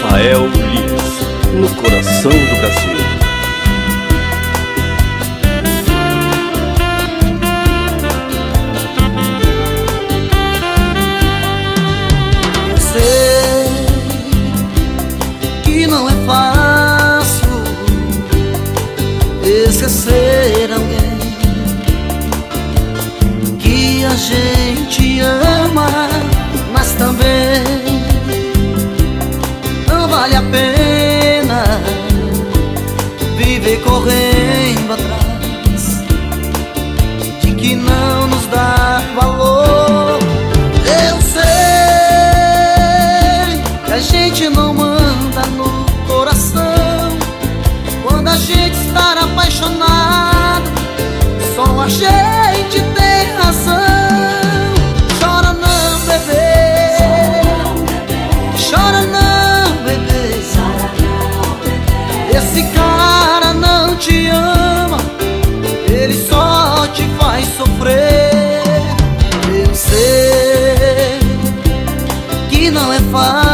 Rafael Liz, no coração do Brasil. Eu sei que não é fácil esquecer alguém que a gente ama, mas também não vale a pena viver correndo atrás de que não nos dá valor. Eu sei que a gente não manda no coração quando a gente está apaixonado. Só a gente tem razão. Chora não, bebê, chora não, bebê. Esse cara não te ama, ele só te faz sofrer. Eu sei que não é fácil